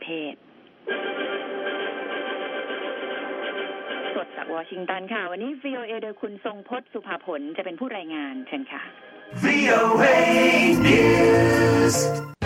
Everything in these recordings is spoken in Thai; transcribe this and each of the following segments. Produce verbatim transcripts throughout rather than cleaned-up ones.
เทศสดจากวอชิงตันค่ะวันนี้ วี โอ เอ โดยคุณทรงพจน์สุภาผลจะเป็นผู้รายงานเชิญค่ะ วี โอ เอ News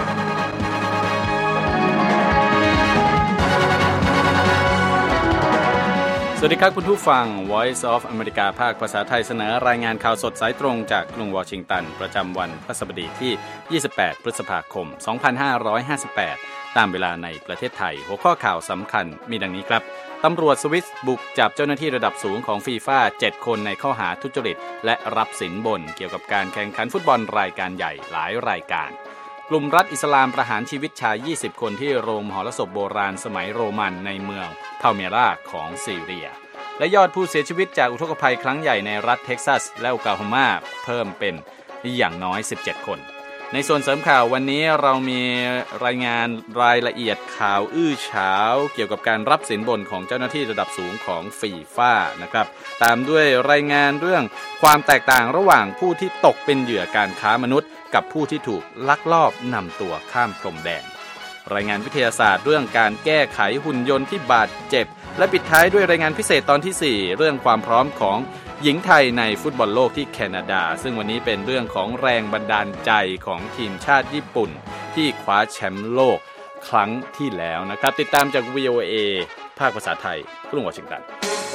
สวัสดีครับคุณผู้ฟัง Voice of America ภาคภาษาไทยเสนอรายงานข่าวสดสายตรงจากกรุงวอชิงตันประจำวันพฤหัสบดีที่ยี่สิบแปดพฤษภาคมสองพันห้าร้อยห้าสิบแปดตามเวลาในประเทศไทยหัวข้อข่าวสำคัญมีดังนี้ครับตำรวจสวิสบุกจับเจ้าหน้าที่ระดับสูงของฟีฟ่าเจ็ดคนในข้อหาทุจริตและรับสินบนเกี่ยวกับการแข่งขันฟุตบอลรายการใหญ่หลายรายการกลุ่มรัฐอิสลามประหารชีวิตชายยี่สิบคนที่โรงมหรสพโบราณสมัยโรมันในเมืองพาลเมราของซีเรียและยอดผู้เสียชีวิตจากอุทกภัยครั้งใหญ่ในรัฐเท็กซัสและโอคลาโฮมาเพิ่มเป็นอย่างน้อยสิบเจ็ดคนในส่วนเสริมข่าววันนี้เรามีรายงานรายละเอียดข่าวอื้อฉาวเกี่ยวกับการรับสินบนของเจ้าหน้าที่ระดับสูงของฟีฟ่านะครับตามด้วยรายงานเรื่องความแตกต่างระหว่างผู้ที่ตกเป็นเหยื่อการค้ามนุษย์กับผู้ที่ถูกลักลอบนำตัวข้ามพรมแดนรายงานวิทยาศาสตร์เรื่องการแก้ไขหุ่นยนต์ที่บาดเจ็บและปิดท้ายด้วยรายงานพิเศษตอนที่สี่เรื่องความพร้อมของหญิงไทยในฟุตบอลโลกที่แคนาดาซึ่งวันนี้เป็นเรื่องของแรงบันดาลใจของทีมชาติญี่ปุ่นที่คว้าแชมป์โลกครั้งที่แล้วนะครับติดตามจาก วี โอ เอ ภาคภาษาไทยกรุงวอชิงตัน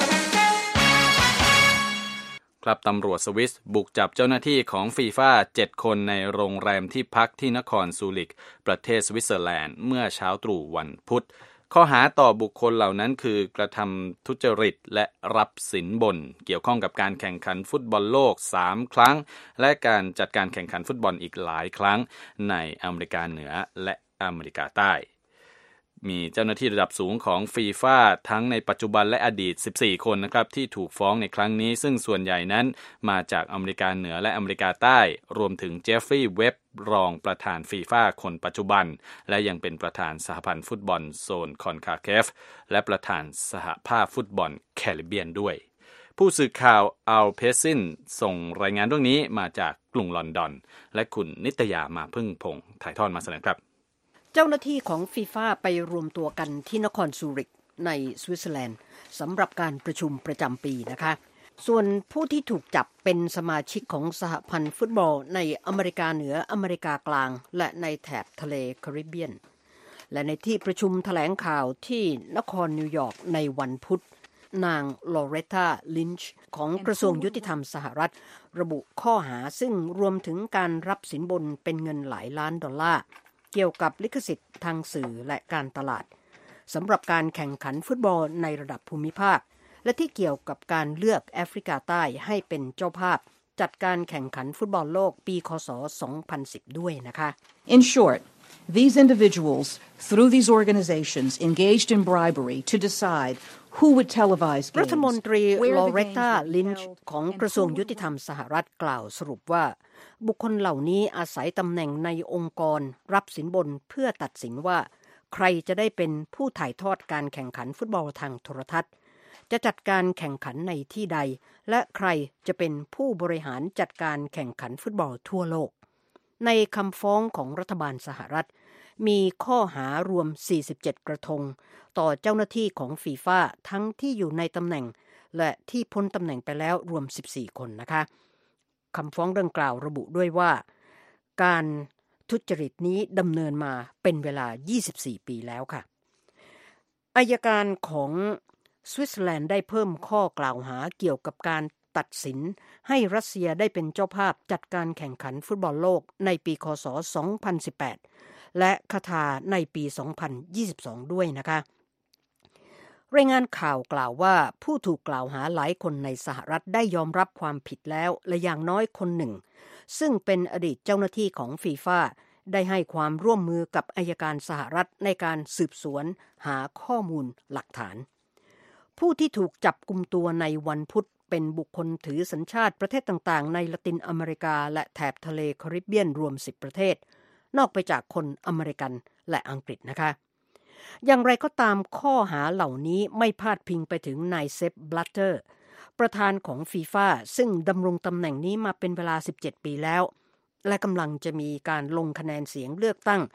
ครับตำรวจสวิสบุกจับเจ้าหน้าที่ของฟีฟ่าเจ็ดคนในโรงแรมที่พักที่นครซูริกประเทศสวิตเซอร์แลนด์เมื่อเช้าตรู่วันพุธข้อหาต่อบุคคลเหล่านั้นคือกระทำทุจริตและรับสินบนเกี่ยวข้องกับการแข่งขันฟุตบอลโลกสามครั้งและการจัดการแข่งขันฟุตบอลอีกหลายครั้งในอเมริกาเหนือและอเมริกาใต้มีเจ้าหน้าที่ระดับสูงของฟีฟ่าทั้งในปัจจุบันและอดีตสิบสี่คนนะครับที่ถูกฟ้องในครั้งนี้ซึ่งส่วนใหญ่นั้นมาจากอเมริกาเหนือและอเมริกาใต้รวมถึงเจฟฟรีย์เว็บรองประธานฟีฟ่าคนปัจจุบันและยังเป็นประธานสหพันธ์ฟุตบอลโซนคอนคาเคฟและประธานสหภาพฟุตบอลแคริบเบียนด้วยผู้สื่อข่าวอัลเพซินส่งรายงานเรื่องนี้มาจากกรุงลอนดอนและคุณนิตยามาพึ่งพงษ์ถ่ายทอดมาเสนอครับเจ้าหน้าที่ของฟีฟ่าไปรวมตัวกันที่นครซูริกในสวิตเซอร์แลนด์สำหรับการประชุมประจำปีนะคะส่วนผู้ที่ถูกจับเป็นสมาชิกของสหพันธ์ฟุตบอลในอเมริกาเหนืออเมริกากลางและในแถบทะเลแคริบเบียนและในที่ประชุมแถลงข่าวที่นครนิวยอร์กในวันพุธนางลอเรตตาลินช์ของกระทรวงยุติธรรมสหรัฐระบุข้อหาซึ่งรวมถึงการรับสินบนเป็นเงินหลายล้านดอลลาร์เกี่ยวกับลิขสิทธิ์ทางสื่อและการตลาดสำหรับการแข่งขันฟุตบอลในระดับภูมิภาคและที่เกี่ยวกับการเลือกแอฟริกาใต้ให้เป็นเจ้าภาพจัดการแข่งขันฟุตบอลโลกปีคศสองพันสิบด้วยนะคะ In short, these individuals through these organizations engaged in bribery to decide who would televise games รัฐมนตรีลอเรตตาลินช์ของกระทรวงยุติธรรมสหรัฐกล่าวสรุปว่าบุคคลเหล่านี้อาศัยตำแหน่งในองค์กรรับสินบนเพื่อตัดสินว่าใครจะได้เป็นผู้ถ่ายทอดการแข่งขันฟุตบอลทางโทรทัศน์จะจัดการแข่งขันในที่ใดและใครจะเป็นผู้บริหารจัดการแข่งขันฟุตบอลทั่วโลกในคำฟ้องของรัฐบาลสหรัฐมีข้อหารวมสี่สิบเจ็ดกระทงต่อเจ้าหน้าที่ของฟีฟ่าทั้งที่อยู่ในตำแหน่งและที่พ้นตำแหน่งไปแล้วรวมสิบสี่คนนะคะคำฟ้องดังกล่าวระบุด้วยว่าการทุจริตนี้ดำเนินมาเป็นเวลายี่สิบสี่ปีแล้วค่ะอัยการของสวิตเซอร์แลนด์ได้เพิ่มข้อกล่าวหาเกี่ยวกับการตัดสินให้รัสเซียได้เป็นเจ้าภาพจัดการแข่งขันฟุตบอลโลกในปีคศสองพันสิบแปดและคาตาร์ในปีสองพันยี่สิบสองด้วยนะคะรายงานข่าวกล่าวว่าผู้ถูกกล่าวหาหลายคนในสหรัฐได้ยอมรับความผิดแล้วและอย่างน้อยคนหนึ่งซึ่งเป็นอดีตเจ้าหน้าที่ของฟีฟ่าได้ให้ความร่วมมือกับอัยการสหรัฐในการสืบสวนหาข้อมูลหลักฐานผู้ที่ถูกจับกุมตัวในวันพุธเป็นบุคคลถือสัญชาติประเทศต่างๆในละตินอเมริกาและแถบทะเลแคริบเบียนรวมสิบประเทศนอกไปจากคนอเมริกันและอังกฤษนะคะอย่างไรก็ตามข้อหาเหล่านี้ไม่พาดพิงไปถึงนายเซป บลัตเตอร์ประธานของฟีฟ่าซึ่งดำรงตำแหน่งนี้มาเป็นเวลาสิบเจ็ดปีแล้วและกำลังจะมีการลงคะแนนเสียงเลือกตั้ง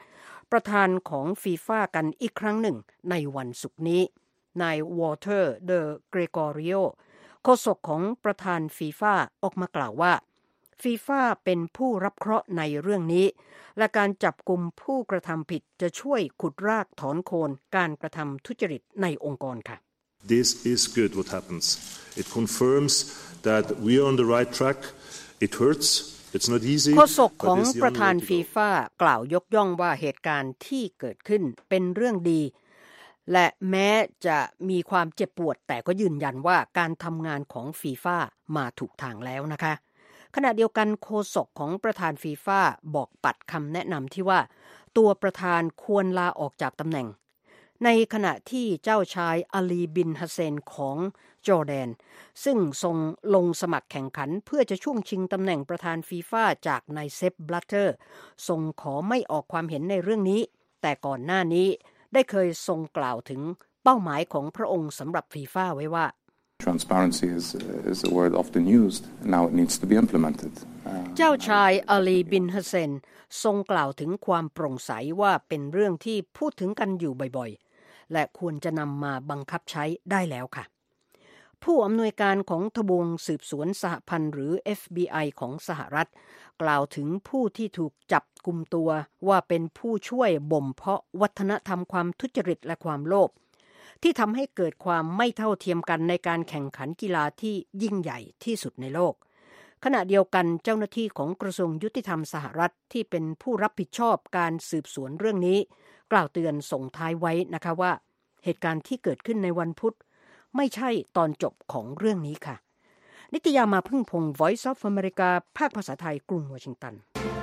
ประธานของฟีฟ่ากันอีกครั้งหนึ่งในวันศุกร์นี้นายวอเตอร์เดอเกรกอริโอโฆษกของประธานฟีฟ่าออกมากล่าวว่าฟีฟ่าเป็นผู้รับเคราะห์ในเรื่องนี้และการจับกุมผู้กระทำผิดจะช่วยขุดรากถอนโคนการกระทำทุจริตในองค์กรค่ะ This is good what happens. It confirms that we are on the right track. It hurts. โฆษกของประธานฟีฟ่ากล่าวยกย่องว่าเหตุการณ์ที่เกิดขึ้นเป็นเรื่องดีและแม้จะมีความเจ็บปวดแต่ก็ยืนยันว่าการทำงานของฟีฟ่ามาถูกทางแล้วนะคะขณะเดียวกันโฆษกของประธานฟีฟ่าบอกปัดคำแนะนำที่ว่าตัวประธานควรลาออกจากตำแหน่งในขณะที่เจ้าชายอาลีบินฮัสเซนของจอร์แดนซึ่งทรงลงสมัครแข่งขันเพื่อจะช่วงชิงตำแหน่งประธานฟีฟ่าจากนายเซป บลัตเตอร์ทรงขอไม่ออกความเห็นในเรื่องนี้แต่ก่อนหน้านี้ได้เคยทรงกล่าวถึงเป้าหมายของพระองค์สำหรับฟีฟ่าไว้ว่า Transparency is, is a word often used. Now it needs to be implemented. เจ้าชายอาลีบินฮัสเซนทรงกล่าวถึงความโปร่งใสว่าเป็นเรื่องที่พูดถึงกันอยู่บ่อยๆและควรจะนำมาบังคับใช้ได้แล้วค่ะผู้อำนวยการของทบวงสืบสวนสหพันธ์หรือ เอฟ บี ไอ ของสหรัฐกล่าวถึงผู้ที่ถูกจับกุมตัวว่าเป็นผู้ช่วยบ่มเพาะวัฒนธรรมความทุจริตและความโลภที่ทำให้เกิดความไม่เท่าเทียมกันในการแข่งขันกีฬาที่ยิ่งใหญ่ที่สุดในโลกขณะเดียวกันเจ้าหน้าที่ของกระทรวงยุติธรรมสหรัฐที่เป็นผู้รับผิดชอบการสืบสวนเรื่องนี้กล่าวเตือนส่งท้ายไว้นะคะว่าเหตุการณ์ที่เกิดขึ้นในวันพุธไม่ใช่ตอนจบของเรื่องนี้ค่ะนิตยามาพึ่งพงศ์ Voice of America ภาคภาษาไทยกรุงวอชิงตัน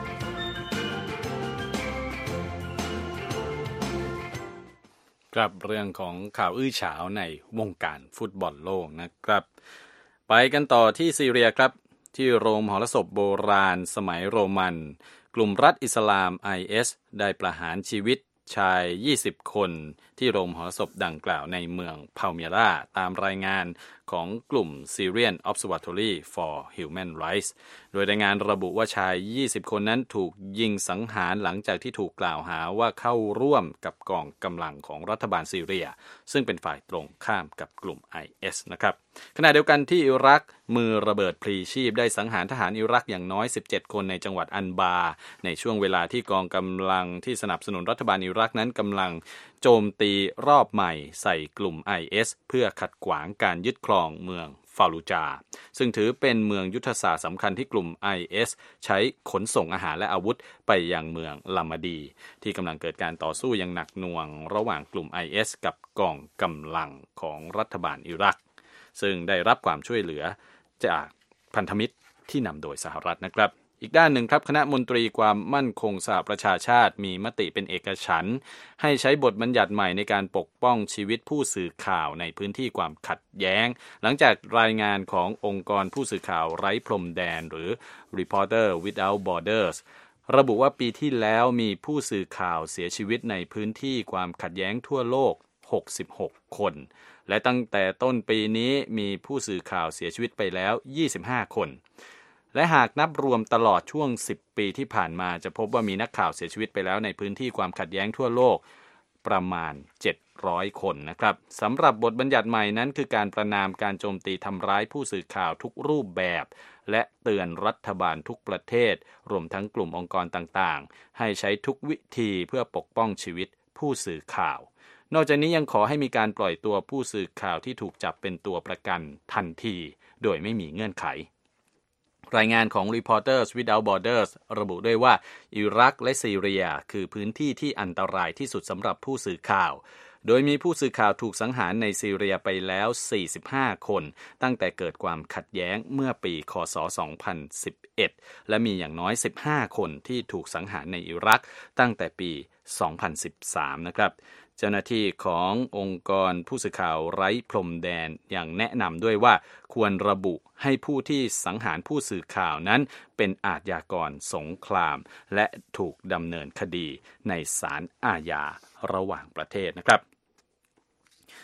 ครับเรื่องของข่าวอื้อฉาวในวงการฟุตบอลโลกนะครับไปกันต่อที่ซีเรียครับที่โรงมหรสพโบราณสมัยโรมันกลุ่มรัฐอิสลาม ไอ เอส ได้ประหารชีวิตชายยี่สิบคนที่โรงมหรสพดังกล่าวในเมืองพาลเมียราตามรายงานของกลุ่ม Syrian Observatory for Human Rights โดยรายงานระบุว่าชายยี่สิบคนนั้นถูกยิงสังหารหลังจากที่ถูกกล่าวหาว่าเข้าร่วมกับกองกำลังของรัฐบาลซีเรียซึ่งเป็นฝ่ายตรงข้ามกับกลุ่ม ไอ เอส นะครับขณะเดียวกันที่อิรักมือระเบิดพลีชีพได้สังหารทหารอิรักอย่างน้อยสิบเจ็ดคนในจังหวัดอันบาในช่วงเวลาที่กองกำลังที่สนับสนุนรัฐบาลอิรักนั้นกำลังโจมตีรอบใหม่ใส่กลุ่ม ไอ เอส เพื่อขัดขวางการยึดครองเมืองฟาลูจาซึ่งถือเป็นเมืองยุทธศาสตร์สำคัญที่กลุ่ม ไอ เอส ใช้ขนส่งอาหารและอาวุธไปยังเมืองลามาดีที่กำลังเกิดการต่อสู้อย่างหนักหน่วงระหว่างกลุ่ม ไอ เอส กับกองกำลังของรัฐบาลอิรักซึ่งได้รับความช่วยเหลือจากพันธมิตรที่นำโดยสหรัฐนะครับอีกด้านหนึ่งครับคณะมนตรีความมั่นคงสหประชาชาติมีมติเป็นเอกฉันท์ให้ใช้บทบัญญัติใหม่ในการปกป้องชีวิตผู้สื่อข่าวในพื้นที่ความขัดแย้งหลังจากรายงานขององค์กรผู้สื่อข่าวไร้พรมแดนหรือ Reporter Without Borders ระบุว่าปีที่แล้วมีผู้สื่อข่าวเสียชีวิตในพื้นที่ความขัดแย้งทั่วโลกหกสิบหกคนและตั้งแต่ต้นปีนี้มีผู้สื่อข่าวเสียชีวิตไปแล้วยี่สิบห้าคนและหากนับรวมตลอดช่วงสิบปีที่ผ่านมาจะพบว่ามีนักข่าวเสียชีวิตไปแล้วในพื้นที่ความขัดแย้งทั่วโลกประมาณเจ็ดร้อยคนนะครับสำหรับบทบัญญัติใหม่นั้นคือการประณามการโจมตีทำร้ายผู้สื่อข่าวทุกรูปแบบและเตือนรัฐบาลทุกประเทศรวมทั้งกลุ่มองค์กรต่างๆให้ใช้ทุกวิธีเพื่อปกป้องชีวิตผู้สื่อข่าวนอกจากนี้ยังขอให้มีการปล่อยตัวผู้สื่อข่าวที่ถูกจับเป็นตัวประกันทันทีโดยไม่มีเงื่อนไขรายงานของ Reporters Without Borders ระบุด้วยว่าอิรักและซีเรียคือพื้นที่ที่อันตรายที่สุดสำหรับผู้สื่อข่าวโดยมีผู้สื่อข่าวถูกสังหารในซีเรียไปแล้วสี่สิบห้าคนตั้งแต่เกิดความขัดแย้งเมื่อปีค.ศ. สองพันสิบเอ็ดและมีอย่างน้อยสิบห้าคนที่ถูกสังหารในอิรักตั้งแต่ปีสองพันสิบสามนะครับเจ้าหน้าที่ขององค์กรผู้สื่อข่าวไร้พรมแดนยังแนะนำด้วยว่าควรระบุให้ผู้ที่สังหารผู้สื่อข่าวนั้นเป็นอาชญากรสงครามและถูกดำเนินคดีในศาลอาญาระหว่างประเทศนะครับ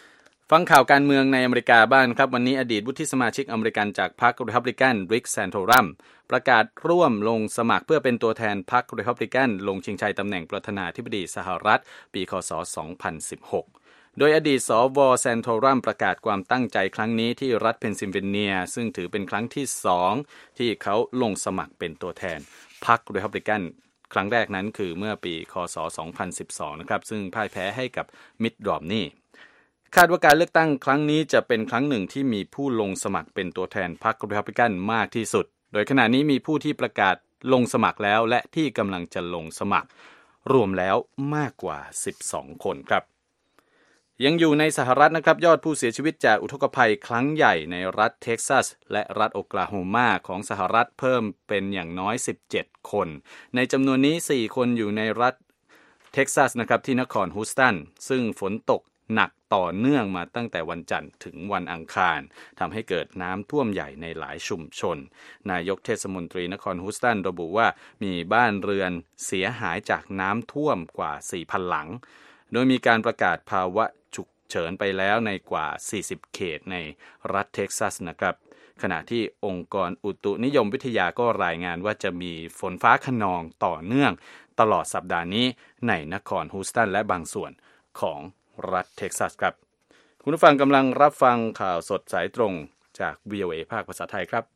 ฟังข่าวการเมืองในอเมริกาบ้างครับวันนี้อดีตวุฒิสมาชิกอเมริกันจากพรรครีพับลิกันริกแซนโทรัมประกาศร่วมลงสมัครเพื่อเป็นตัวแทนพรรครีพับลิกันลงชิงชัยตำแหน่งประธานาธิบดีสหรัฐปีคศสองพันสิบหกโดยอดีตสวแซนโทรัมประกาศความตั้งใจครั้งนี้ที่รัฐเพนซิลเวเนียซึ่งถือเป็นครั้งที่สองที่เขาลงสมัครเป็นตัวแทนพรรครีพับลิกันครั้งแรกนั้นคือเมื่อปีคศสองพันสิบสองนะครับซึ่งพ่ายแพ้ให้กับมิตต์ รอมนีย์คาดว่าการเลือกตั้งครั้งนี้จะเป็นครั้งหนึ่งที่มีผู้ลงสมัครเป็นตัวแทนพรรครีพับลิกันมากที่สุดโดยขณะนี้มีผู้ที่ประกาศลงสมัครแล้วและที่กำลังจะลงสมัครรวมแล้วมากกว่าสิบสองคนครับยังอยู่ในสหรัฐนะครับยอดผู้เสียชีวิตจากอุทกภัยครั้งใหญ่ในรัฐเท็กซัสและรัฐโอคลาโฮมาของสหรัฐเพิ่มเป็นอย่างน้อยสิบเจ็ดคนในจำนวนนี้สี่คนอยู่ในรัฐเท็กซัสนะครับที่นครฮูสตันซึ่งฝนตกหนักต่อเนื่องมาตั้งแต่วันจันทร์ถึงวันอังคารทำให้เกิดน้ำท่วมใหญ่ในหลายชุมชนนายกเทศมนตรีนครฮูสตันระบุว่ามีบ้านเรือนเสียหายจากน้ำท่วมกว่า สี่พัน หลังโดยมีการประกาศภาวะฉุกเฉินไปแล้วในกว่าสี่สิบเขตในรัฐเท็กซัสนะครับขณะที่องค์กรอุตุนิยมวิทยาก็รายงานว่าจะมีฝนฟ้าคะนองต่อเนื่องตลอดสัปดาห์นี้ในนครฮูสตันและบางส่วนของรัฐเท็กซัสครับคุณผู้ฟังกำลังรับฟังข่าวสดสายตรงจาก วี โอ เอ ภาคภาษาไทยครับ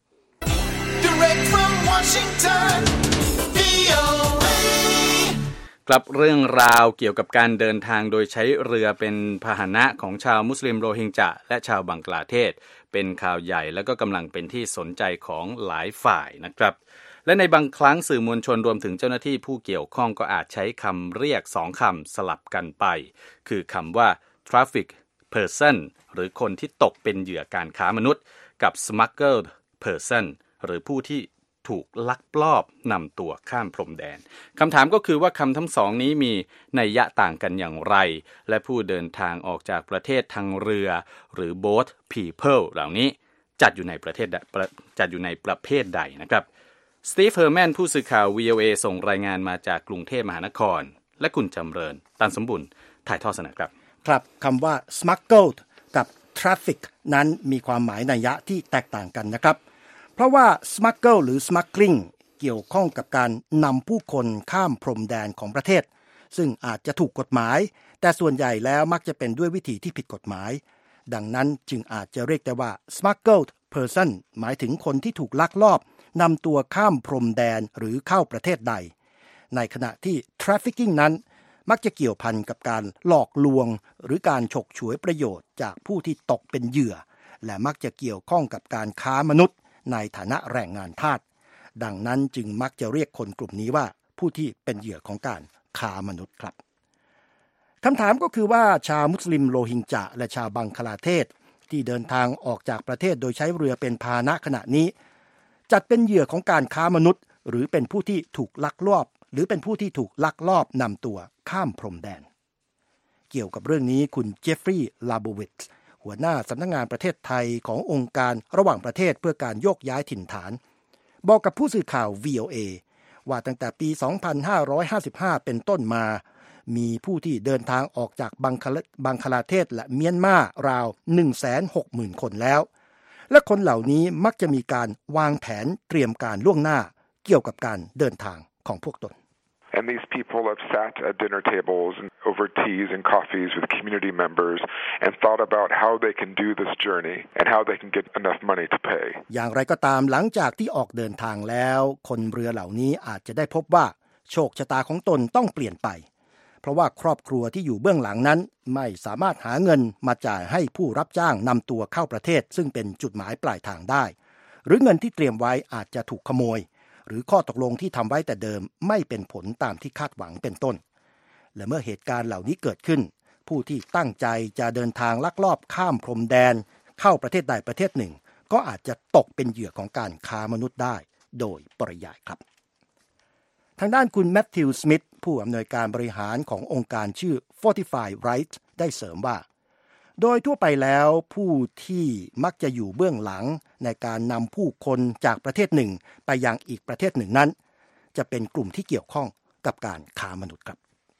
Direct from Washington วี โอ เอ กลับเรื่องราวเกี่ยวกับการเดินทางโดยใช้เรือเป็นพาหนะของชาวมุสลิมโรฮิงญะและชาวบังกลาเทศเป็นข่าวใหญ่และก็กำลังเป็นที่สนใจของหลายฝ่ายนะครับและในบางครั้งสื่อมวลชนรวมถึงเจ้าหน้าที่ผู้เกี่ยวข้องก็อาจใช้คำเรียกสองคำสลับกันไปคือคำว่า traffic person หรือคนที่ตกเป็นเหยื่อการค้ามนุษย์กับ smuggled person หรือผู้ที่ถูกลักลอบนำตัวข้ามพรมแดนคำถามก็คือว่าคำทั้งสองนี้มีนัยยะต่างกันอย่างไรและผู้เดินทางออกจากประเทศทางเรือหรือ boat people เหล่านี้จัดอยู่ในประเทศจัดอยู่ในประเภทใดนะครับสตีฟ เฮอร์แมนผู้สื่อข่าว วี โอ เอ ส่งรายงานมาจากกรุงเทพมหานครและคุณจำเริญตันสมบุญถ่ายทอดเสนอครับครับคำว่า smuggled กับ traffic นั้นมีความหมายนัยยะที่แตกต่างกันนะครับเพราะว่า smuggle หรือ smuggling เกี่ยวข้องกับการนำผู้คนข้ามพรมแดนของประเทศซึ่งอาจจะถูกกฎหมายแต่ส่วนใหญ่แล้วมักจะเป็นด้วยวิธีที่ผิดกฎหมายดังนั้นจึงอาจจะเรียกได้ว่า smuggled person หมายถึงคนที่ถูกลักลอบนำตัวข้ามพรมแดนหรือเข้าประเทศใดในขณะที่ trafficking นั้นมักจะเกี่ยวพันกับการหลอกลวงหรือการฉกฉวยประโยชน์จากผู้ที่ตกเป็นเหยื่อและมักจะเกี่ยวข้องกับการค้ามนุษย์ในฐานะแรงงานทาสดังนั้นจึงมักจะเรียกคนกลุ่มนี้ว่าผู้ที่เป็นเหยื่อของการค้ามนุษย์ครับคำถามก็คือว่าชาวมุสลิมโรฮิงญะและชาวบังคลาเทศที่เดินทางออกจากประเทศโดยใช้เรือเป็นพาหนะขณะนี้จัดเป็นเหยื่อของการค้ามนุษย์หรือเป็นผู้ที่ถูกลักลอบหรือเป็นผู้ที่ถูกลักลอบนำตัวข้ามพรมแดนเกี่ยวกับเรื่องนี้คุณเจฟฟรีย์ ลาโบวิตซ์หัวหน้าสำนักงานประเทศไทยขององค์การระหว่างประเทศเพื่อการโยกย้ายถิ่นฐานบอกกับผู้สื่อข่าว วี โอ เอ ว่าตั้งแต่ปี สองพันห้าร้อยห้าสิบห้า เป็นต้นมามีผู้ที่เดินทางออกจากบังคลาบังคลาเทศและเมียนมาราว หนึ่งแสนหกหมื่น คนแล้วและคนเหล่านี้มักจะมีการวางแผนเตรียมการล่วงหน้าเกี่ยวกับการเดินทางของพวกตน And these people have sat at dinner tables and over teas and coffees with community members and thought about how they can do this journey and how they can get enough money to pay. อย่างไรก็ตามหลังจากที่ออกเดินทางแล้วคนเรือเหล่านี้อาจจะได้พบว่าโชคชะตาของตนต้องเปลี่ยนไปเพราะว่าครอบครัวที่อยู่เบื้องหลังนั้นไม่สามารถหาเงินมาจ่ายให้ผู้รับจ้างนำตัวเข้าประเทศซึ่งเป็นจุดหมายปลายทางได้หรือเงินที่เตรียมไว้อาจจะถูกขโมยหรือข้อตกลงที่ทำไว้แต่เดิมไม่เป็นผลตามที่คาดหวังเป็นต้นและเมื่อเหตุการณ์เหล่านี้เกิดขึ้นผู้ที่ตั้งใจจะเดินทางลักลอบข้ามพรมแดนเข้าประเทศใดประเทศหนึ่งก็อาจจะตกเป็นเหยื่อของการค้ามนุษย์ได้โดยปริยายครับทางด้านคุณแมทธิว สมิธผู้อำนวยการบริหารขององค์การชื่อ Fortify Rights ได้เสริมว่าโดยทั่วไปแล้วผู้ที่มักจะอยู่เบื้องหลังในการนำผู้คนจากประเทศหนึ่งไปยังอีกประเทศหนึ่งนั้นจะเป็นกลุ่มที่เกี่ยวข้องกับการค้ามนุษย์ครับ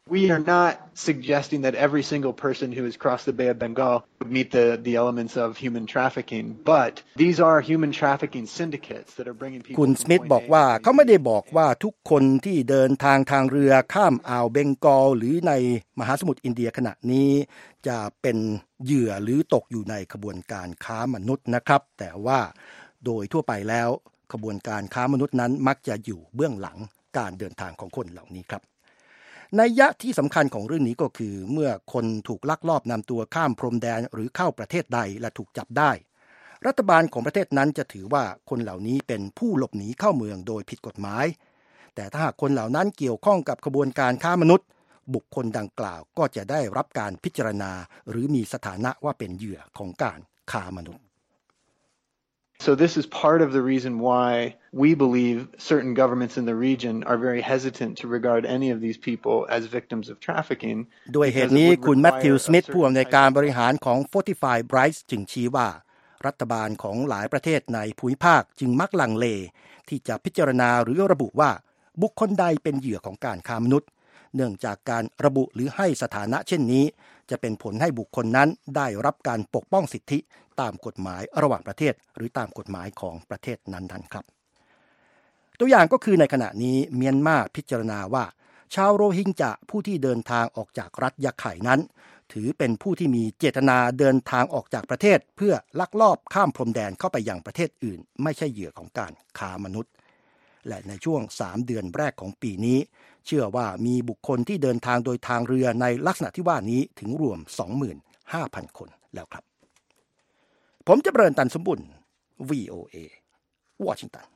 We are not suggesting that every single person who has crossed the Bay of Bengal would meet the, the elements of human trafficking, but these are human trafficking syndicates that are bringing people คุณสมิธบอกว่าเขาไม่ได้บอกว่าทุกคนที่เดินทางทางเรือข้ามอ่าวเบงกอลหรือในมหาสมุทรอินเดียขณะนี้จะเป็นเหยื่อหรือตกอยู่ในขบวนการค้ามนุษย์นะครับแต่ว่าโดยทั่วไปแล้วขบวนการค้ามนุษย์นั้นมักจะอยู่เบื้องหลังการเดินทางของคนเหล่านี้ครับนัยยะที่สำคัญของเรื่องนี้ก็คือเมื่อคนถูกลักลอบนำตัวข้ามพรมแดนหรือเข้าประเทศใดและถูกจับได้รัฐบาลของประเทศนั้นจะถือว่าคนเหล่านี้เป็นผู้หลบหนีเข้าเมืองโดยผิดกฎหมายแต่ถ้าหากคนเหล่านั้นเกี่ยวข้องกับขบวนการค้ามนุษย์บุคคลดังกล่าวก็จะได้รับการพิจารณาหรือมีสถานะว่าเป็นเหยื่อของการค้ามนุษย์ So this is part of the reason why we believe certain governments in the region are very hesitant to regard any of these people as victims of trafficking. ด้วยเหตุนี้คุณแมทธิว สมิธผู้อำนวยการบริหารของ Fortify Bright จึงชี้ว่ารัฐบาลของหลายประเทศในภูมิภาคจึงมักลังเลที่จะพิจารณาหรือระบุว่าบุคคลใดเป็นเหยื่อของการค้ามนุษย์เนื่องจากการระบุหรือให้สถานะเช่นนี้จะเป็นผลให้บุคคลนั้นได้รับการปกป้องสิทธิตามกฎหมายระหว่างประเทศหรือตามกฎหมายของประเทศนั้นๆครับตัวอย่างก็คือในขณะนี้เมียนมาพิจารณาว่าชาวโรฮิงญาผู้ที่เดินทางออกจากรัฐยะไข่นั้นถือเป็นผู้ที่มีเจตนาเดินทางออกจากประเทศเพื่อลักลอบข้ามพรมแดนเข้าไปยังประเทศอื่นไม่ใช่เหยื่อของการค้ามนุษย์และในช่วงสามเดือนแรกของปีนี้เชื่อว่ามีบุคคลที่เดินทางโดยทางเรือในลักษณะที่ว่านี้ถึงรวม สองหมื่นห้าพัน คนแล้วครับผมจะเริญตันสมบุญ วี โอ เอ วอชิงตัน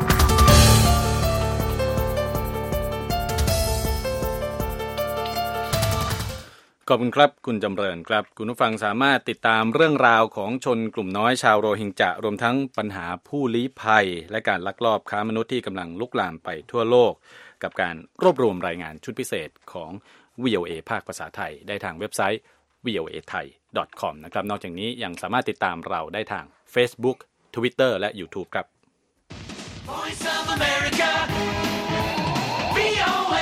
ขอบคุณครับคุณจำเริญครับคุณผู้ฟังสามารถติดตามเรื่องราวของชนกลุ่มน้อยชาวโรฮิงญารวมทั้งปัญหาผู้ลี้ภัยและการลักลอบค้ามนุษย์ที่กำลังลุกลามไปทั่วโลกกับการรวบรวมรายงานชุดพิเศษของ วี โอ เอ ภาคภาษาไทยได้ทางเว็บไซต์ วี โอ เอ ไทย ดอท คอม นะครับนอกจากนี้ยังสามารถติดตามเราได้ทาง Facebook Twitter และ YouTube ครับ Voice of America วี โอ เอ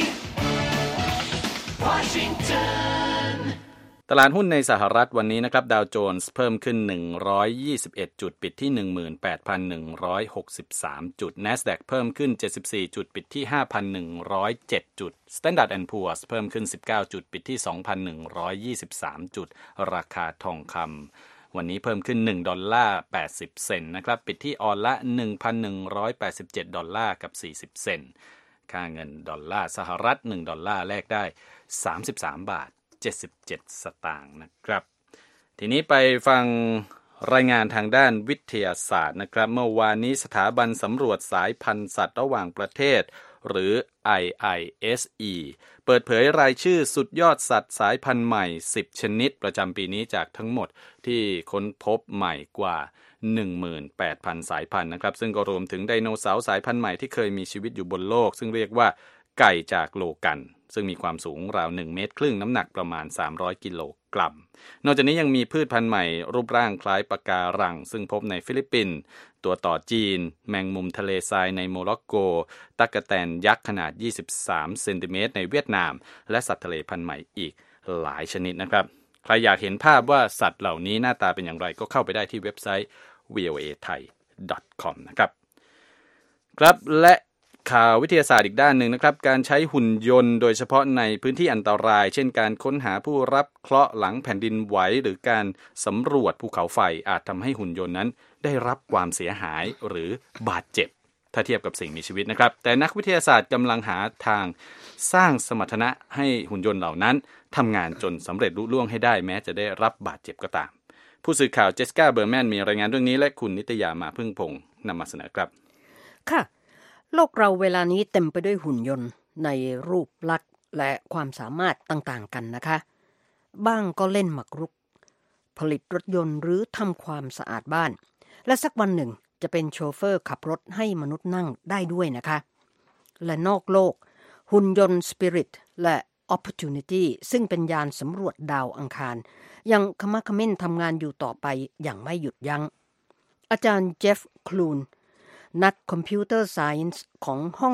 Washington ตลาดหุ้นในสหรัฐวันนี้นะครับดาวโจนส์เพิ่มขึ้นหนึ่งร้อยยี่สิบเอ็ดจุดปิดที่ หนึ่งหมื่นแปดพันหนึ่งร้อยหกสิบสาม จุด NASDAQ เพิ่มขึ้นเจ็ดสิบสี่จุดปิดที่ ห้าพันหนึ่งร้อยเจ็ด จุด Standard แอนด์ Poor's เพิ่มขึ้นสิบเก้าจุดปิดที่ สองพันหนึ่งร้อยยี่สิบสาม จุดราคาทองคำวันนี้เพิ่มขึ้นหนึ่งดอลลาร์แปดสิบเซนต์นะครับปิดที่ออนละ หนึ่งพันหนึ่งร้อยแปดสิบเจ็ด ดอลลาร์กับสี่สิบเซนต์ค่าเงินดอลลาร์สหรัฐหนึ่งดอลลาร์แลกได้สามสิบสามบาทเจ็ดสิบเจ็ดสตางค์นะครับทีนี้ไปฟังรายงานทางด้านวิทยาศาสตร์นะครับเมื่อวานนี้สถาบันสำรวจสายพันธุ์สัตว์ระหว่างประเทศหรือ ไอ ไอ เอส อี เปิดเผยรายชื่อสุดยอดสัตว์สายพันธุ์ใหม่สิบชนิดประจำปีนี้จากทั้งหมดที่ค้นพบใหม่กว่า หนึ่งหมื่นแปดพัน สายพันธุ์นะครับซึ่งก็รวมถึงไดโนเสาร์สายพันธุ์ใหม่ที่เคยมีชีวิตอยู่บนโลกซึ่งเรียกว่าไก่จากโลกันซึ่งมีความสูงราวหนึ่งเมตรครึ่งน้ำหนักประมาณสามร้อยกิโลกรัมนอกจากนี้ยังมีพืชพันธุ์ใหม่รูปร่างคล้ายปะการังซึ่งพบในฟิลิปปินส์ตัวต่อจีนแมงมุมทะเลทรายในโมร็อกโกตั๊กแตนยักษ์ขนาดยี่สิบสามเซนติเมตรในเวียดนามและสัตว์ทะเลพันธุ์ใหม่อีกหลายชนิดนะครับใครอยากเห็นภาพว่าสัตว์เหล่านี้หน้าตาเป็นอย่างไรก็เข้าไปได้ที่เว็บไซต์ วี โอ เอ ไทย ดอท คอม นะครับครับและข่าววิทยาศาสตร์อีกด้านหนึ่งนะครับการใช้หุ่นยนต์โดยเฉพาะในพื้นที่อันตรายเช่นการค้นหาผู้รับเคราะห์หลังแผ่นดินไหวหรือการสำรวจภูเขาไฟอาจทำให้หุ่นยนต์นั้นได้รับความเสียหายหรือบาดเจ็บถ้าเทียบกับสิ่งมีชีวิตนะครับแต่นักวิทยาศาสตร์กำลังหาทางสร้างสมรรถนะให้หุ่นยนต์เหล่านั้นทำงานจนสำเร็จลุล่วงให้ได้แม้จะได้รับบาดเจ็บก็ตามผู้สื่อข่าวเจสสิก้าเบอร์แมนมีรายงานเรื่องนี้และคุณนิตยามาพึ่งพงษ์นำมาเสนอครับค่ะโลกเราเวลานี้เต็มไปด้วยหุ่นยนต์ในรูปลักษณ์และความสามารถต่างๆกันนะคะบ้างก็เล่นหมากรุกผลิตรถยนต์หรือทำความสะอาดบ้านและสักวันหนึ่งจะเป็นโชเฟอร์ขับรถให้มนุษย์นั่งได้ด้วยนะคะและนอกโลกหุ่นยนต์ Spirit และ Opportunity ซึ่งเป็นยานสำรวจดาวอังคารยังขมักเขม้นทำงานอยู่ต่อไปอย่างไม่หยุดยัง้งอาจารย์เจฟฟคลูนนักคอมพิวเตอร์ไซน์ของห้องแลบ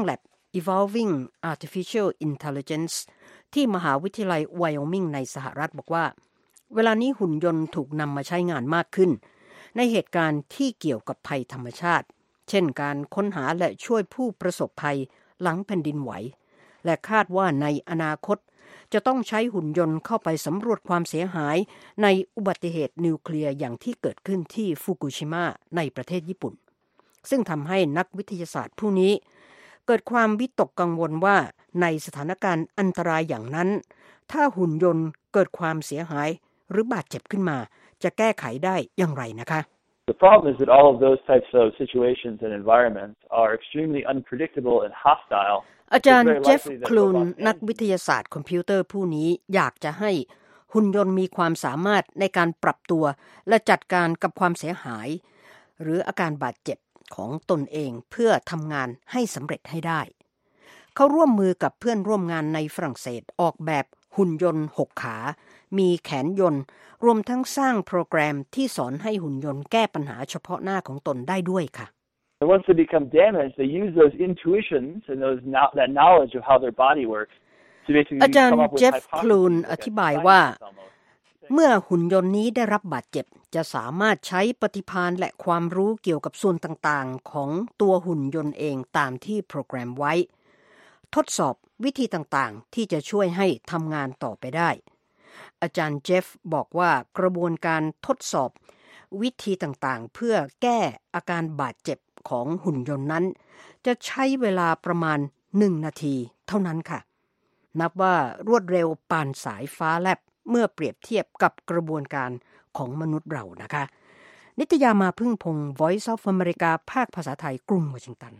Evolving Artificial Intelligence ที่มหาวิทยาลัยไวโอมิงในสหรัฐบอกว่าเวลานี้หุ่นยนต์ถูกนำมาใช้งานมากขึ้นในเหตุการณ์ที่เกี่ยวกับภัยธรรมชาติเช่นการค้นหาและช่วยผู้ประสบภัยหลังแผ่นดินไหวและคาดว่าในอนาคตจะต้องใช้หุ่นยนต์เข้าไปสำรวจความเสียหายในอุบัติเหตุนิวเคลียร์อย่างที่เกิดขึ้นที่ฟุกุชิมะในประเทศญี่ปุ่นซึ่งทำให้นักวิทยาศาสตร์ผู้นี้เกิดความวิตกกังวลว่าในสถานการณ์อันตรายอย่างนั้นถ้าหุ่นยนต์เกิดความเสียหายหรือบาดเจ็บขึ้นมาจะแก้ไขได้อย่างไรนะคะ The problem is that all of those types of situations and environments are extremely unpredictable and hostile. อาจารย์เจฟคลูนนักวิทยาศาสตร์คอมพิวเตอร์ผู้นี้อยากจะให้หุ่นยนต์มีความสามารถในการปรับตัวและจัดการกับความเสียหายหรืออาการบาดเจ็บของตนเองเพื่อทำงานให้สำเร็จให้ได้เขาร่วมมือกับเพื่อนร่วมงานในฝรั่งเศสออกแบบหุ่นยนต์หกขามีแขนยนต์รวมทั้งสร้างโปรแกรมที่สอนให้หุ่นยนต์แก้ปัญหาเฉพาะหน้าของตนได้ด้วยค่ะ And once they become damaged, they use those intuitions and those that knowledge of how their body works to basically อาจารย์ come up with เจฟคลูนอธิบายว่าเมื่อหุ่นยนต์นี้ได้รับบาดเจ็บจะสามารถใช้ปฏิภาณและความรู้เกี่ยวกับส่วนต่างๆของตัวหุ่นยนต์เองตามที่โปรแกรมไว้ทดสอบวิธีต่างๆที่จะช่วยให้ทำงานต่อไปได้อาจารย์เจฟบอกว่ากระบวนการทดสอบวิธีต่างๆเพื่อแก้อาการบาดเจ็บของหุ่นยนต์นั้นจะใช้เวลาประมาณหนึ่งนาทีเท่านั้นค่ะนับว่ารวดเร็วปานสายฟ้าแลบเมื่อเปรียบเทียบกับกระบวนการของมนุษย์เรานะคะนิตยามาพึ่งพงศ์ Voice of America ภาคภาษาไทยกรุงวอชิงตัน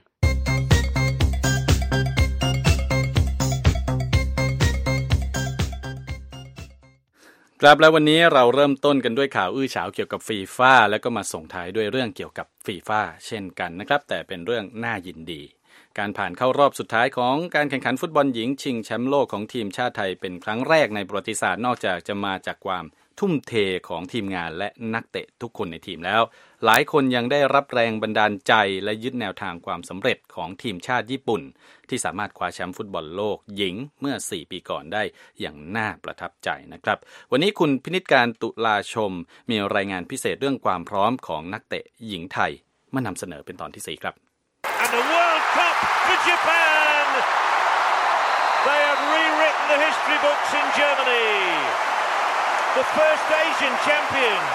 ครับแล้ววันนี้เราเริ่มต้นกันด้วยข่าวอื้อฉาวเกี่ยวกับฟีฟ่าแล้วก็มาส่งท้ายด้วยเรื่องเกี่ยวกับฟีฟ่าเช่นกันนะครับแต่เป็นเรื่องน่ายินดีการผ่านเข้ารอบสุดท้ายของการแข่งขันฟุตบอลหญิงชิงแชมป์โลกของทีมชาติไทยเป็นครั้งแรกในประวัติศาสตร์นอกจากจะมาจากความทุ่มเทของทีมงานและนักเตะทุกคนในทีมแล้วหลายคนยังได้รับแรงบันดาลใจและยึดแนวทางความสำเร็จของทีมชาติญี่ปุ่นที่สามารถคว้าแชมป์ฟุตบอลโลกหญิงเมื่อสี่ปีก่อนได้อย่างน่าประทับใจนะครับวันนี้คุณพินิจการตุลาชมมีรายงานพิเศษเรื่องความพร้อมของนักเตะหญิงไทยมานำเสนอเป็นตอนที่สี่ครับ And the World Cup for Japan. They have rewritten the history books in Germany.The first Asian champions.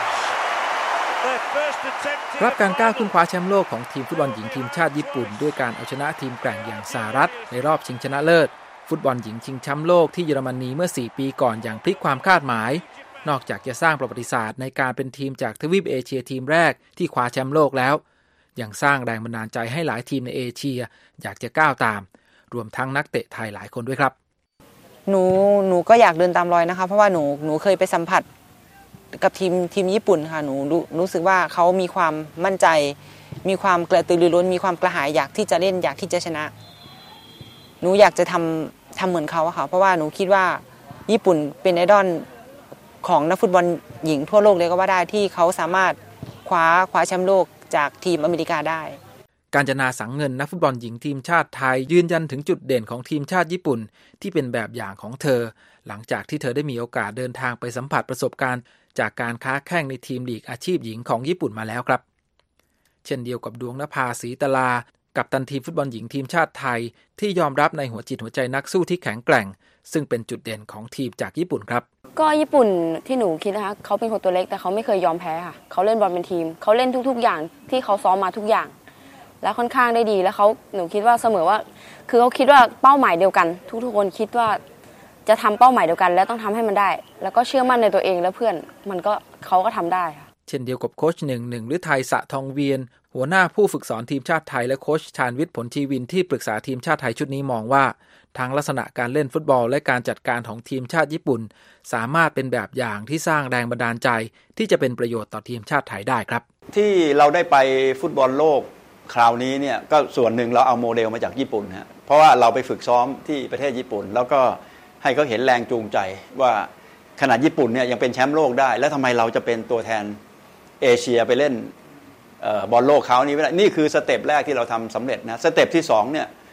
Their first attempt รับการก้าวขึ้นคว้าแชมป์โลกของทีมฟุตบอลหญิงทีมชาติญี่ปุ่นด้วยการเอาชนะทีมแกร่งอย่างสหรัฐในรอบชิงชนะเลิศฟุตบอลหญิงชิงแชมป์โลกที่เยอรมนีเมื่อสี่ปีก่อนอย่างพลิกความคาดหมายนอกจากจะสร้างประวัติศาสตร์ในการเป็นทีมจากทวีปเอเชียทีมแรกที่คว้าแชมป์โลกแล้วยังสร้างแรงบันดาลใจให้หลายทีมในเอเชียอยากจะก้าวตามรวมทั้งนักเตะไทยหลายคนด้วยครับหนูหนูก็อยากเดินตามรอยนะคะเพราะว่าหนูหนูเคยไปสัมผัสกับทีมทีมญี่ปุ่นค่ะหนูรู้รู้สึกว่าเขามีความมั่นใจมีความกระตือรือร้นมีความกระหายอยากที่จะเล่นอยากที่จะชนะหนูอยากจะทำทำเหมือนเขาอะค่ะเพราะว่าหนูคิดว่าญี่ปุ่นเป็นไอดอลของนักฟุตบอลหญิงทั่วโลกเลยก็ว่าได้ที่เขาสามารถคว้าคว้าแชมป์โลกจากทีมอเมริกาได้กาญจนาสังเงินนักฟุตบอลหญิงทีมชาติไทยยืนยันถึงจุดเด่นของทีมชาติญี่ปุ่นที่เป็นแบบอย่างของเธอหลังจากที่เธอได้มีโอกาสเดินทางไปสัมผัสประสบการณ์จากการค้าแข่งในทีมลีกอาชีพหญิงของญี่ปุ่นมาแล้วครับเช่นเดียวกับดวงนภาศรีตลากัปตันทีมฟุตบอลหญิงทีมชาติไทยที่ยอมรับในหัวจิตหัวใจนักสู้ที่แข็งแกร่งซึ่งเป็นจุดเด่นของทีมจากญี่ปุ่นครับก็ญี่ปุ่นที่หนูคิดนะคะเขาเป็นคนตัวเล็กแต่เขาไม่เคยยอมแพ้ค่ะเขาเล่นบอลเป็นทีมเขาเล่นทุกๆอย่างที่เขาซ้อมมาทุกอย่างและค่อนข้างได้ดีแล้วเขาหนูคิดว่าเสมอว่าคือเขาคิดว่าเป้าหมายเดียวกันทุกๆคนคิดว่าจะทำเป้าหมายเดียวกันและต้องทำให้มันได้แล้วก็เชื่อมั่นในตัวเองและเพื่อนมันก็เขาก็ทำได้ค่ะเช่นเดียวกับโค้ชหนึ่งหนึ่งฤทัยสะทองเวียนหัวหน้าผู้ฝึกสอนทีมชาติไทยและโค้ชชาญวิทย์ผลชีวินที่ปรึกษาทีมชาติไทยชุดนี้มองว่าทั้งลักษณะการเล่นฟุตบอลและการจัดการของทีมชาติญี่ปุ่นสามารถเป็นแบบอย่างที่สร้างแรงบันดาลใจที่จะเป็นประโยชน์ต่อทีมชาติไทยได้ครับที่เราได้ไปฟุตบอลโลกคราวนี้เนี่ยก็ส่วนหนึ่งเราเอาโมเดลมาจากญี่ปุ่นฮะเพราะว่าเราไปฝึกซ้อมที่ประเทศญี่ปุ่นแล้วก็ให้เขาเห็นแรงจูงใจว่าขนาดญี่ปุ่นเนี่ยยังเป็นแชมป์โลกได้แล้วทำไมเราจะเป็นตัวแทนเอเชียไปเล่นบอลโลกคราวนี้ไม่ได้นี่คือสเต็ปแรกที่เราทำสำเร็จนะสเต็ปที่สองเนี่ย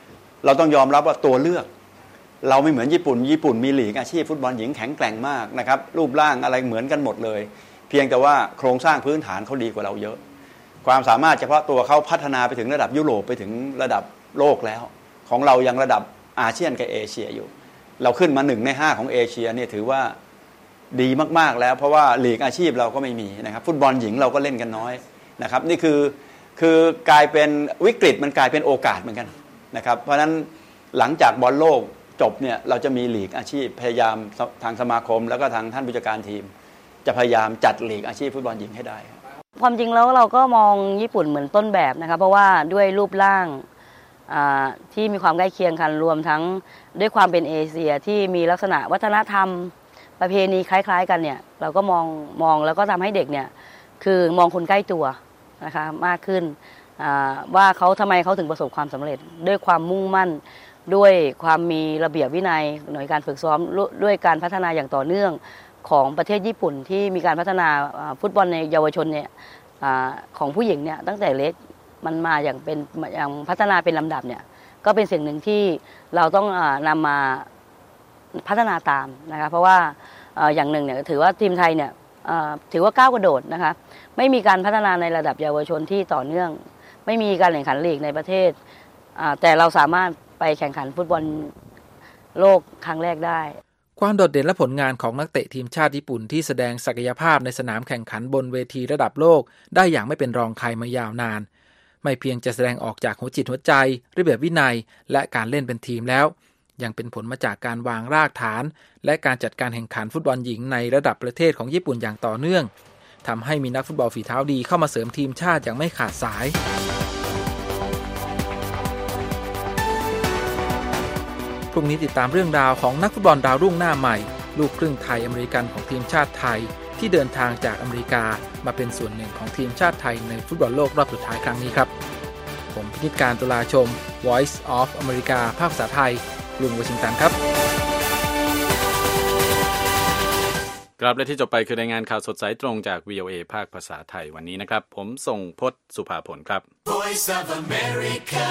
เราต้องยอมรับว่าตัวเลือกเราไม่เหมือนญี่ปุ่นญี่ปุ่นมีลีกอาชีพฟุตบอลหญิงแข็งแกร่งมากนะครับรูปร่างอะไรเหมือนกันหมดเลยเพียงแต่ว่าโครงสร้างพื้นฐานเขาดีกว่าเราเยอะความสามารถเฉพาะตัวเขาพัฒนาไปถึงระดับยุโรปไปถึงระดับโลกแล้วของเรายังระดับอาเซียนกับเอเชียอยู่เราขึ้นมาหนึ่งในห้าของเอเชียเนี่ยถือว่าดีมากๆแล้วเพราะว่าลีกอาชีพเราก็ไม่มีนะครับฟุตบอลหญิงเราก็เล่นกันน้อยนะครับนี่คือคือกลายเป็นวิกฤตมันกลายเป็นโอกาสเหมือนกันนะครับเพราะฉะนั้นหลังจากบอลโลกจบเนี่ยเราจะมีลีกอาชีพพยายามทางสมาคมแล้วก็ทางท่านผู้จัดการทีมจะพยายามจัดลีกอาชีพฟุตบอลหญิงให้ได้ความจริงแล้วเราก็มองญี่ปุ่นเหมือนต้นแบบนะครับเพราะว่าด้วยรูปร่างที่มีความใกล้เคียงกันรวมทั้งด้วยความเป็นเอเชียที่มีลักษณะวัฒนธรรมประเพณีคล้ายๆกันเนี่ยเราก็มองมองแล้วก็ทำให้เด็กเนี่ยคือมองคนใกล้ตัวนะคะมากขึ้นว่าเขาทำไมเขาถึงประสบความสำเร็จด้วยความมุ่งมั่นด้วยความมีระเบียบวินัยหน่วยการฝึกซ้อมด้วยการพัฒนาอย่างต่อเนื่องของประเทศญี่ปุ่นที่มีการพัฒนาฟุตบอลในเยาวชนเนี่ยของผู้หญิงเนี่ยตั้งแต่เล็กมันมาอย่างเป็นอย่างพัฒนาเป็นลำดับเนี่ยก็เป็นสิ่งหนึ่งที่เราต้องนำมาพัฒนาตามนะคะเพราะว่าอย่างหนึ่งเนี่ยถือว่าทีมไทยเนี่ยถือว่าก้าวกระโดดนะคะไม่มีการพัฒนาในระดับเยาวชนที่ต่อเนื่องไม่มีการแข่งขันลีกในประเทศแต่เราสามารถไปแข่งขันฟุตบอลโลกครั้งแรกได้ความโดดเด่นและผลงานของนักเตะทีมชาติญี่ปุ่นที่แสดงศักยภาพในสนามแข่งขันบนเวทีระดับโลกได้อย่างไม่เป็นรองใครมายาวนานไม่เพียงจะแสดงออกจากหัวจิตหัวใจระเบียบวินัยและการเล่นเป็นทีมแล้วยังเป็นผลมาจากการวางรากฐานและการจัดการแข่งขันฟุตบอลหญิงในระดับประเทศของญี่ปุ่นอย่างต่อเนื่องทำให้มีนักฟุตบอลฝีเท้าดีเข้ามาเสริมทีมชาติอย่างไม่ขาดสายพรุ่งนี้ติดตามเรื่องราวของนักฟุตบอลดาวรุ่งหน้าใหม่ลูกครึ่งไทยอเมริกันของทีมชาติไทยที่เดินทางจากอเมริกามาเป็นส่วนหนึ่งของทีมชาติไทยในฟุตบอลโลกรอบสุดท้ายครั้งนี้ครับผมพินิจการตุลาชม Voice of America ภาคภาษาไทยกรุงวอชิงตันครับครับและที่จบไปคือรายงานข่าวสดสายตรงจาก วี โอ เอ ภาคภาษาไทยวันนี้นะครับผมทรงพจน์สุภาผลครับ Voice of America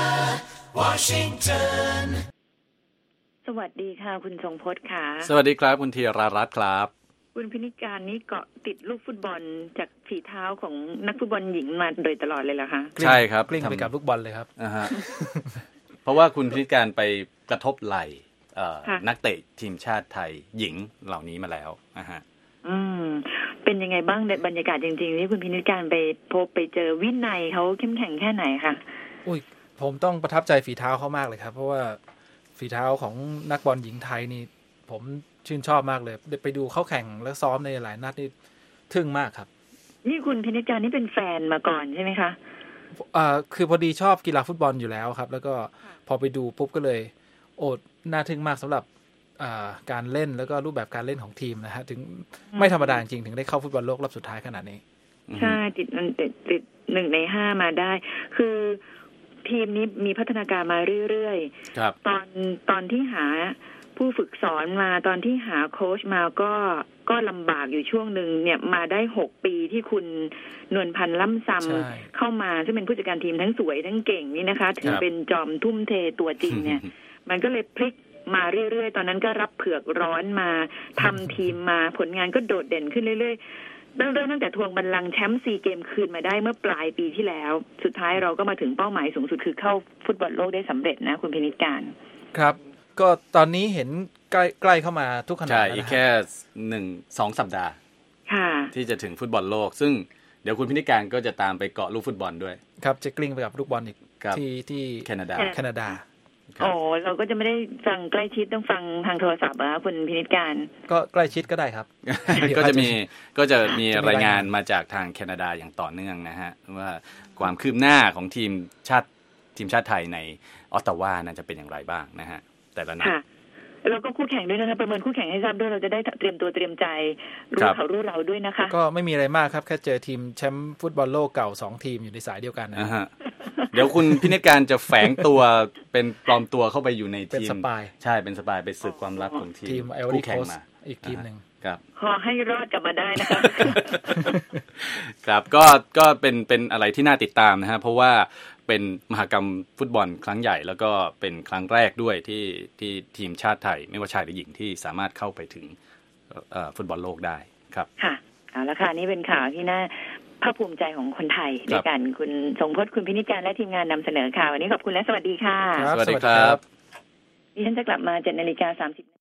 Washington สวัสดีค่ะคุณทรงพจน์ค่ะสวัสดีครับคุณธีรารัตน์ครับคุณพินิจการนี้เกาะติดลูกฟุตบอลจากฝีเท้าของนักฟุตบอลหญิงมาโดยตลอดเลยเหรอคะใช่ครับกลิ้งไปกับลูกบอลเลยครับอ่าฮะ เพราะว่าคุณพินิจการไปกระทบไหล่นักเตะทีมชาติไทยหญิงเหล่านี้มาแล้วนะฮะอืมเป็นยังไงบ้างในบรรยากาศจริงๆที่คุณพินิจการไปพบไปเจอวินัยเขาเข้มแข็งแค่ไหนคะอุ้ยผมต้องประทับใจฝีเท้าเขามากเลยครับเพราะว่าฝีเท้าของนักบอลหญิงไทยนี่ผมชื่นชอบมากเลยไปดูเขาแข่งและซ้อมในหลายนัดนี่ทึ่งมากครับนี่คุณพินิจการนี่เป็นแฟนมาก่อนใช่ไหมคะอ่าคือพอดีชอบกีฬาฟุตบอลอยู่แล้วครับแล้วก็พอไปดูปุ๊บก็เลยโอดน่าทึ่งมากสำหรับการเล่นแล้วก็รูปแบบการเล่นของทีมนะฮะถึงไม่ธรรมดาจริงถึงได้เข้าฟุตบอลโลกรอบสุดท้ายขนาดนี้ใช่ติดติดติดหนึ่งในห้ามาได้คือทีมนี้มีพัฒนาการมาเรื่อยๆตอนตอนที่หาผู้ฝึกสอนมาตอนที่หาโค้ชมาก็ก็ลำบากอยู่ช่วงหนึ่งเนี่ยมาได้หกปีที่คุณนวลพันธ์ล่ำซำเข้ามาซึ่งเป็นผู้จัดการทีมทั้งสวยทั้งเก่งนี่นะคะถึงเป็นจอมทุ่มเทตัวจริงเนี่ยมันก็เลยพลิกมาเรื่อยๆตอนนั้นก็รับเผือกร้อนมาทำทีมมาผลงานก็โดดเด่นขึ้นเรื่อยๆเริ่มตั้งแต่ทวงบัลลังก์แชมป์ซีเกมคืนมาได้เมื่อปลายปีที่แล้วสุดท้ายเราก็มาถึงเป้าหมายสูงสุดคือเข้าฟุตบอลโลกได้สำเร็จนะคุณพินิจการครับก็ตอนนี้เห็นใกล้ใกล้เข้ามาทุกขณะใช่อีกแค่หนึ่งสองสัปดาห์ที่จะถึงฟุตบอลโลกซึ่งเดี๋ยวคุณพินิจการก็จะตามไปเกาะลูกฟุตบอลด้วยครับจะกลิ้งไปกับลูกบอลอีกที่ที่แคนาดาแคนาดาโอ้เราก็จะไม่ได้ฟังใกล้ชิดต้องฟังทางโทรศัพท์เหรอคุณพินิจการก็ใกล้ชิดก็ได้ครับก็จะมีก็จะมีรายงานมาจากทางแคนาดาอย่างต่อเนื่องนะฮะว่าความคืบหน้าของทีมชาติทีมชาติไทยในออตตาวาน่าจะเป็นอย่างไรบ้างนะฮะแต่ละนัดแล้วก็คู่แข่งด้วยนะคะประเมินคู่แข่งให้ทราบด้วยเราจะได้เตรียมตัวเตรียมใจรู้เขารู้เราด้วยนะคะก็ไม่มีอะไรมากครับแค่เจอทีมแชมป์ฟุตบอลโลกเก่าสองทีมอยู่ในสายเดียวกันนะฮะเดี๋ยวคุณพินิจการจะแฝงตัวเป็นปลอมตัวเข้าไปอยู่ในทีมเป็นสปายใช่เป็นสปายไปสืบความลับของทีมคู่แข่งมาอีกทีมนึงครับขอให้รอดกลับมาได้นะคะครับก็ก็เป็นเป็นอะไรที่น่าติดตามนะฮะเพราะว่าเเป็นมหกรรมฟุตบอลครั้งใหญ่แล้วก็เป็นครั้งแรกด้วยที่ที่ทีมชาติไทยไม่ว่าชายหรือหญิงที่สามารถเข้าไปถึงฟุตบอลโลกได้ครับค่ะเอาละค่ะนี่เป็นข่าวที่น่าภาคภูมิใจของคนไทยด้วยกันคุณทรงพจน์คุณพินิจการและทีมงานนำเสนอข่าววันนี้ขอบคุณและสวัสดีค่ะสวัสดีครับดิฉันจะกลับมาเจ็ดนาฬิกาสามสิบ